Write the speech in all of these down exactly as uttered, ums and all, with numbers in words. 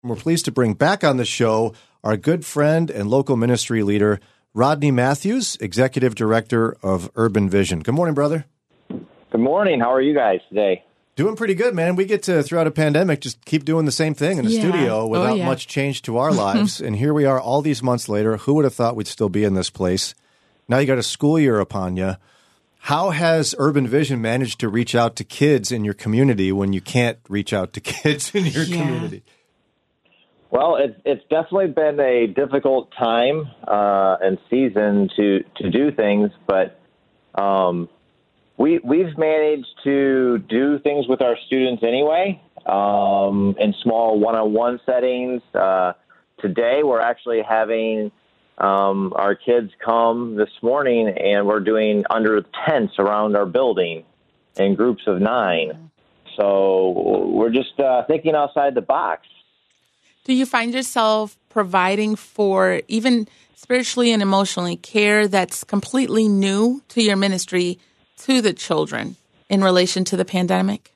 We're pleased to bring back on the show our good friend and local ministry leader, Rodney Matthews, Executive Director of Urban Vision. Good morning, brother. Good morning. How are you guys today? Doing pretty good, man. We get to, throughout a pandemic, just keep doing the same thing in the Yeah. studio without Oh, yeah. much change to our lives. And here we are all these months later. Who would have thought we'd still be in this place? Now you got a school year upon you. How has Urban Vision managed to reach out to kids in your community when you can't reach out to kids in your Yeah. community? Well, it's it's definitely been a difficult time uh, and season to, to do things, but um, we we've managed to do things with our students anyway um, in small one-on-one settings. Uh, today, we're actually having um, our kids come this morning, and we're doing under tents around our building in groups of nine. So we're just uh, thinking outside the box. Do you find yourself providing for even spiritually and emotionally care that's completely new to your ministry to the children in relation to the pandemic?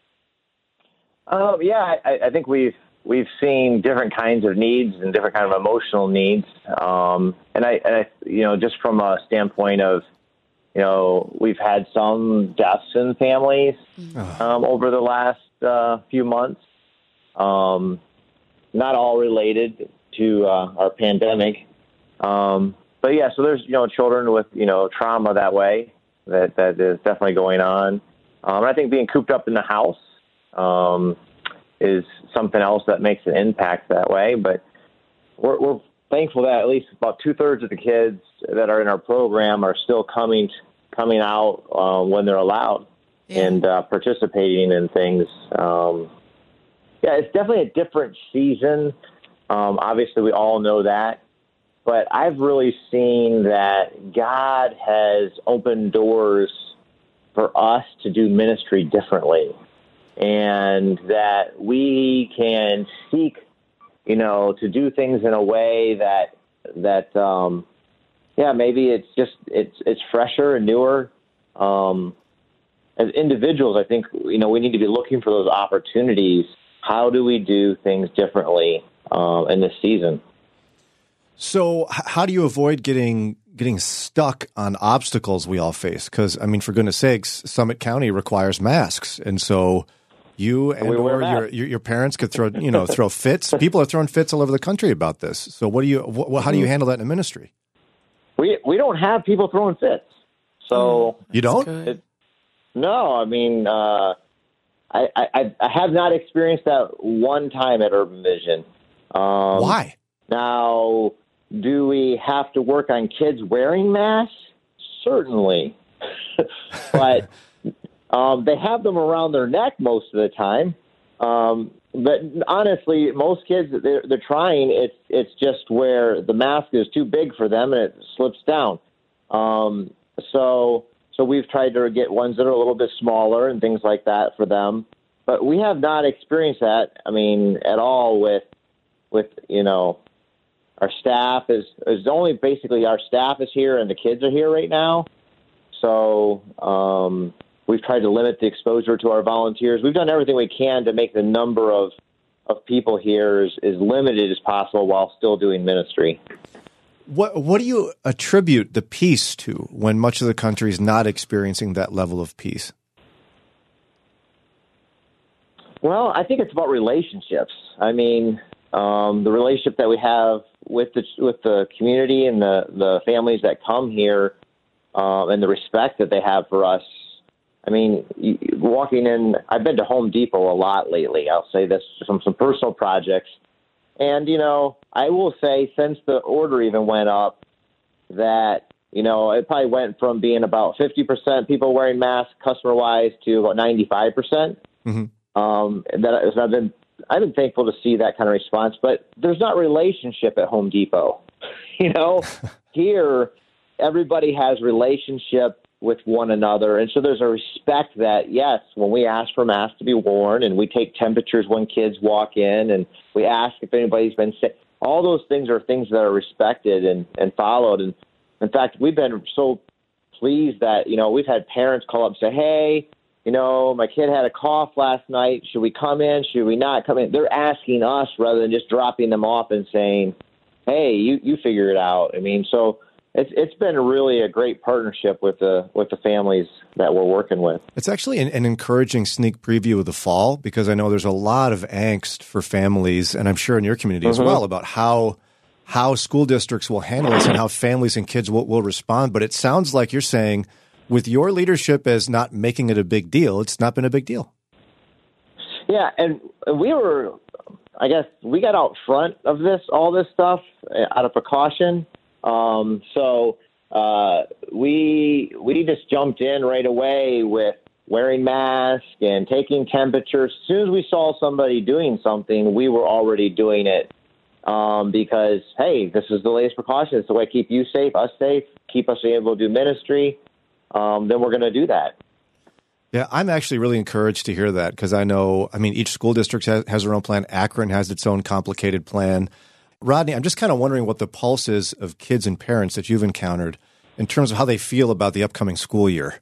Um, yeah, I, I think we've we've seen different kinds of needs and different kind of emotional needs, um, and I, and I, you know, just from a standpoint of, you know, we've had some deaths in families um, over the last uh, few months. Um, Not all related to uh, our pandemic. Um, but, yeah, so there's, you know, children with, you know, trauma that way that, that is definitely going on. Um, I think being cooped up in the house um, is something else that makes an impact that way. But we're, we're thankful that at least about two-thirds of the kids that are in our program are still coming coming out uh, when they're allowed Yeah. and uh, participating in things. Um Yeah, it's definitely a different season. Um, obviously, we all know that. But I've really seen that God has opened doors for us to do ministry differently. And that we can seek, you know, to do things in a way that, that um, yeah, maybe it's just, it's it's fresher and newer. Um, as individuals, I think, you know, we need to be looking for those opportunities. How do we do things differently uh, in this season? So h- how do you avoid getting getting stuck on obstacles we all face? Because, I mean, for goodness sakes, Summit County requires masks. And so you and We wear or your, masks. your your parents could throw, you know, throw fits. People are throwing fits all over the country about this. So what do you, wh- how do you handle that in the ministry? We we don't have people throwing fits. So, You don't? Good. no, I mean, uh, I, I, I have not experienced that one time at Urban Vision. Um, Why? Now, do we have to work on kids wearing masks? Certainly. But um, they have them around their neck most of the time. Um, but honestly, most kids, they're, they're trying. It's, it's just where the mask is too big for them and it slips down. Um, so... So we've tried to get ones that are a little bit smaller and things like that for them. But we have not experienced that, I mean, at all with, with you know, our staff is, is only basically our staff is here and the kids are here right now. So um, we've tried to limit the exposure to our volunteers. We've done everything we can to make the number of, of people here as, as limited as possible while still doing ministry. What what do you attribute the peace to when much of the country is not experiencing that level of peace? Well, I think it's about relationships. I mean, um, the relationship that we have with the with the community and the, the families that come here, um, and the respect that they have for us. I mean, you- walking in, I've been to Home Depot a lot lately. I'll say this from some personal projects. And, you know, I will say since the order even went up that, you know, it probably went from being about fifty percent people wearing masks customer-wise to about ninety-five percent. Mm-hmm. Um, that I've been, I've been thankful to see that kind of response. But there's not relationship at Home Depot. You know, here everybody has relationship with one another. And so there's a respect that, yes, when we ask for masks to be worn and we take temperatures when kids walk in and we ask if anybody's been sick, all those things are things that are respected and, and followed. And in fact, we've been so pleased that, you know, we've had parents call up and say, hey, you know, my kid had a cough last night. Should we come in? Should we not come in? They're asking us rather than just dropping them off and saying, hey, you, you figure it out. I mean, so it's it's been really a great partnership with the with the families that we're working with. It's actually an, an encouraging sneak preview of the fall, because I know there's a lot of angst for families, and I'm sure in your community mm-hmm. as well, about how how school districts will handle this and how families and kids will, will respond. But it sounds like you're saying, with your leadership as not making it a big deal, it's not been a big deal. Yeah, and we were, I guess, we got out front of this, all this stuff, out of precaution. Um, so uh, we we just jumped in right away with wearing masks and taking temperatures. As soon as we saw somebody doing something, we were already doing it um, because, hey, this is the latest precaution. It's the way to keep you safe, us safe, keep us able to do ministry. Um, then we're going to do that. Yeah, I'm actually really encouraged to hear that, because I know, I mean, each school district has, has their own plan. Akron has its own complicated plan. Rodney, I'm just kind of wondering what the pulse is of kids and parents that you've encountered in terms of how they feel about the upcoming school year.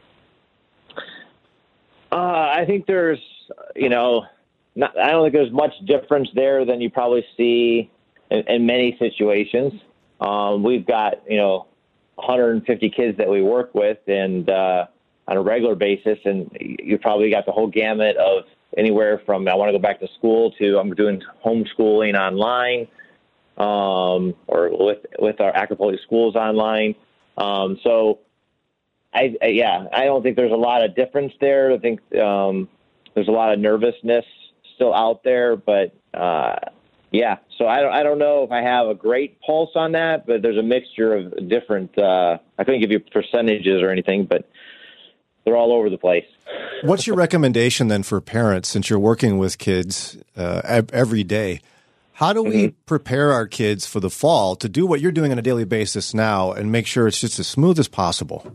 Uh, I think there's, you know, not, I don't think there's much difference there than you probably see in, in many situations. Um, we've got, you know, one hundred fifty kids that we work with and uh, on a regular basis, and you probably got the whole gamut of anywhere from I want to go back to school to I'm doing homeschooling online. Um, or with with our Akron Public Schools online. Um, so, I, I yeah, I don't think there's a lot of difference there. I think um, there's a lot of nervousness still out there, but uh, yeah. So I don't I don't know if I have a great pulse on that, but there's a mixture of different. Uh, I couldn't give you percentages or anything, but they're all over the place. What's your recommendation then for parents, since you're working with kids uh, every day? How do we mm-hmm. prepare our kids for the fall to do what you're doing on a daily basis now and make sure it's just as smooth as possible?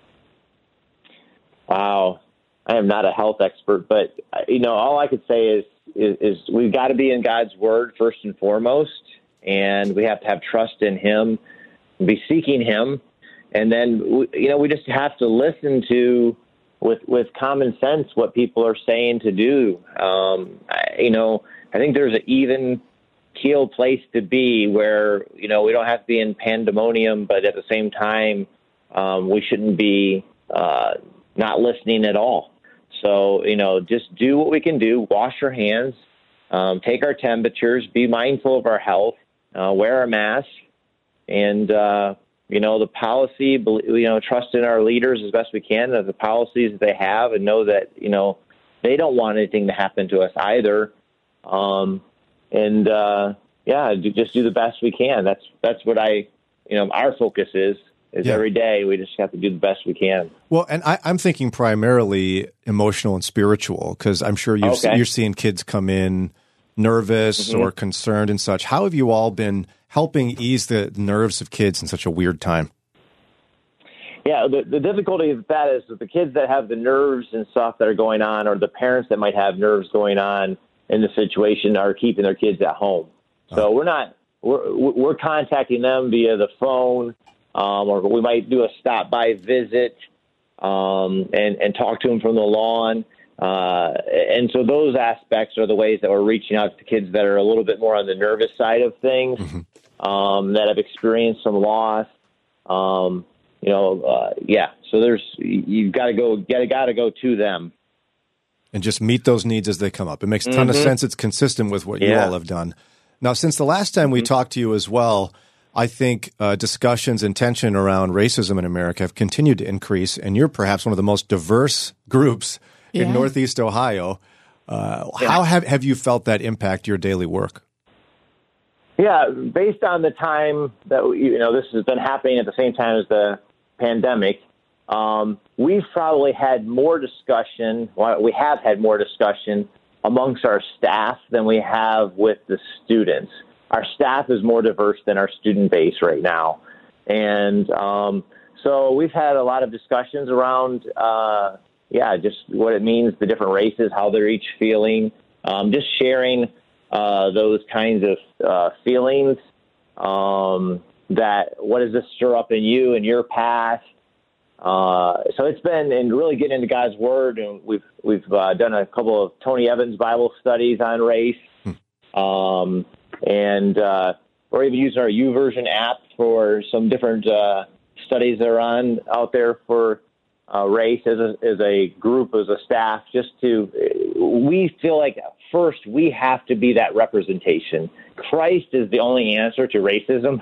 Wow. I am not a health expert, but, you know, all I could say is, is, is we've got to be in God's word first and foremost, and we have to have trust in him, be seeking him. And then, you know, we just have to listen to, with, with common sense, what people are saying to do. Um, I, you know, I think there's an even keel place to be where, you know, we don't have to be in pandemonium, but at the same time, um, we shouldn't be uh, not listening at all. So, you know, just do what we can do, wash our hands, um, take our temperatures, be mindful of our health, uh, wear a mask, and, uh, you know, the policy, you know, trust in our leaders as best we can, of the policies that they have, and know that, you know, they don't want anything to happen to us either. Um, And, uh, yeah, do, just do the best we can. That's that's what I, you know, our focus is, is yeah. every day we just have to do the best we can. Well, and I, I'm thinking primarily emotional and spiritual, because I'm sure you've, okay. you're seeing kids come in nervous mm-hmm. or concerned and such. How have you all been helping ease the nerves of kids in such a weird time? Yeah, the, the difficulty with that is that the kids that have the nerves and stuff that are going on, or the parents that might have nerves going on in the situation, are keeping their kids at home. So we're not, we're, we're contacting them via the phone, um, or we might do a stop by visit, um, and, and talk to them from the lawn. Uh, and so those aspects are the ways that we're reaching out to kids that are a little bit more on the nervous side of things, mm-hmm. um, that have experienced some loss. Um, you know, uh, yeah. So there's, you've got to go, gotta, gotta go to them. And just meet those needs as they come up. It makes a ton mm-hmm. of sense. It's consistent with what yeah. you all have done. Now, since the last time we mm-hmm. talked to you as well, I think uh, discussions and tension around racism in America have continued to increase, and you're perhaps one of the most diverse groups yeah. in Northeast Ohio. Uh, yeah. How have, have you felt that impact your daily work? Yeah, based on the time that, you know, this has been happening at the same time as the pandemic, Um, we've probably had more discussion, well, we have had more discussion amongst our staff than we have with the students. Our staff is more diverse than our student base right now. And um, so we've had a lot of discussions around, uh, yeah, just what it means, the different races, how they're each feeling, um, just sharing uh, those kinds of uh, feelings, um, that what does this stir up in you and your past? Uh, so it's been and really getting into God's Word, and we've we've uh, done a couple of Tony Evans Bible studies on race, hmm. um, and uh, we're even using our YouVersion app for some different uh, studies that are on out there for uh, race as a, as a group, as a staff. Just to we feel like first we have to be that representation. Christ is the only answer to racism.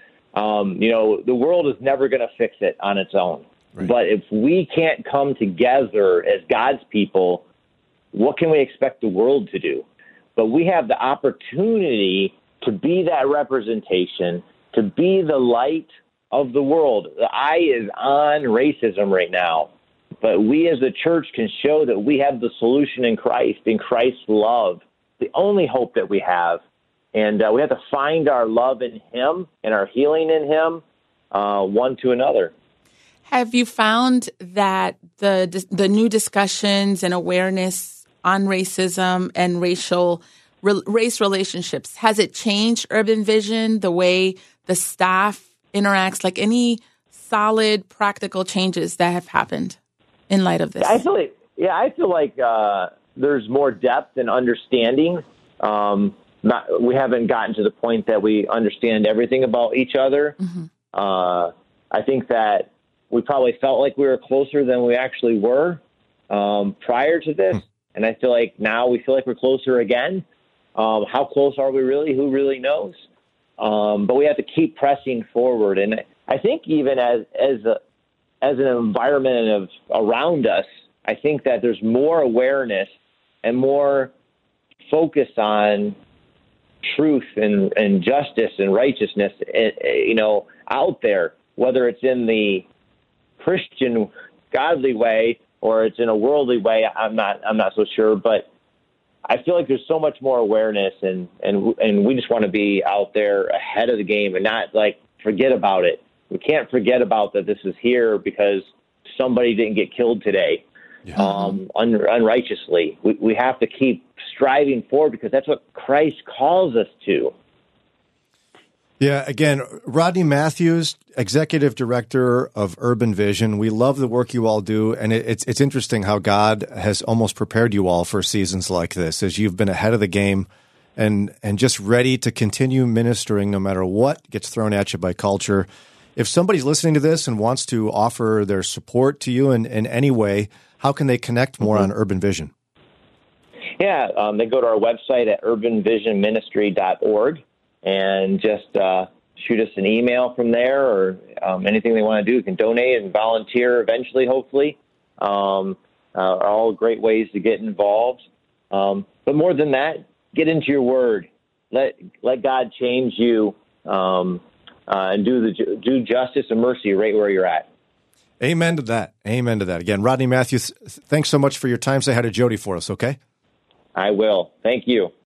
Um, you know, the world is never going to fix it on its own. Right. But if we can't come together as God's people, what can we expect the world to do? But we have the opportunity to be that representation, to be the light of the world. The eye is on racism right now. But we as a church can show that we have the solution in Christ, in Christ's love, the only hope that we have. And uh, we have to find our love in Him and our healing in Him, uh, one to another. Have you found that the the new discussions and awareness on racism and racial re, race relationships, has it changed Urban Vision, the way the staff interacts, like any solid practical changes that have happened in light of this? I feel like, yeah, I feel like uh, there's more depth and understanding. Um, not, we haven't gotten to the point that we understand everything about each other. Mm-hmm. Uh, I think that we probably felt like we were closer than we actually were um, prior to this. And I feel like now we feel like we're closer again. Um, how close are we really? Who really knows? Um, but we have to keep pressing forward. And I think even as as a, as an environment of around us, I think that there's more awareness and more focus on truth and, and justice and righteousness, you know, out there, whether it's in the Christian godly way or it's in a worldly way. I'm not, I'm not so sure, but I feel like there's so much more awareness and, and, and we just want to be out there ahead of the game and not like forget about it. We can't forget about that this is here because somebody didn't get killed today, yeah. um, un, unrighteously. We, we have to keep striving forward because that's what Christ calls us to. Yeah, again, Rodney Matthews, Executive Director of Urban Vision. We love the work you all do, and it, it's it's interesting how God has almost prepared you all for seasons like this, as you've been ahead of the game and and just ready to continue ministering no matter what gets thrown at you by culture. If somebody's listening to this and wants to offer their support to you in, in any way, how can they connect more mm-hmm. on Urban Vision? Yeah, um, they go to our website at urban vision ministry dot org. And just uh, shoot us an email from there or um, anything they want to do. You can donate and volunteer eventually, hopefully. Um, uh, are all great ways to get involved. Um, but more than that, get into your word. Let let God change you um, uh, and do the do justice and mercy right where you're at. Amen to that. Amen to that. Again, Rodney Matthews, thanks so much for your time. Say hi to Jody for us, okay? I will. Thank you.